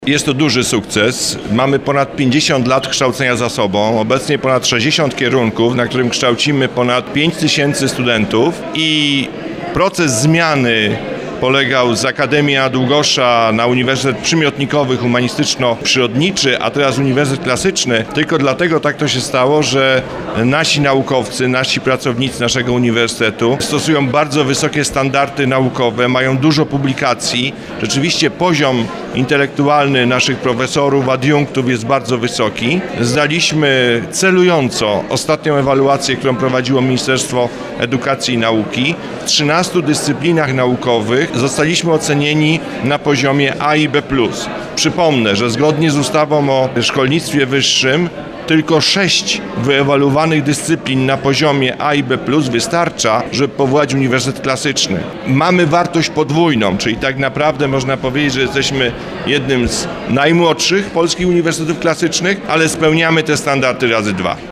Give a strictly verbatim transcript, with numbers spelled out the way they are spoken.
Jest to duży sukces. Mamy ponad pięćdziesiąt lat kształcenia za sobą, obecnie ponad sześćdziesiąt kierunków, na którym kształcimy ponad pięć tysięcy studentów i proces zmiany polegał z Akademii im. Długosza na Uniwersytet Przymiotnikowy, Humanistyczno-Przyrodniczy, a teraz Uniwersytet Klasyczny. Tylko dlatego tak to się stało, że nasi naukowcy, nasi pracownicy naszego uniwersytetu stosują bardzo wysokie standardy naukowe, mają dużo publikacji. Rzeczywiście poziom intelektualny naszych profesorów, adiunktów jest bardzo wysoki. Zdaliśmy celująco ostatnią ewaluację, którą prowadziło Ministerstwo Edukacji i Nauki. W trzynastu dyscyplinach naukowych zostaliśmy ocenieni na poziomie A i B plus. Przypomnę, że zgodnie z ustawą o szkolnictwie wyższym tylko sześć wyewaluowanych dyscyplin na poziomie A i B plus wystarcza, żeby powołać Uniwersytet Klasyczny. Mamy wartość podwójną, czyli tak naprawdę można powiedzieć, że jesteśmy jednym z najmłodszych polskich uniwersytetów klasycznych, ale spełniamy te standardy razy dwa.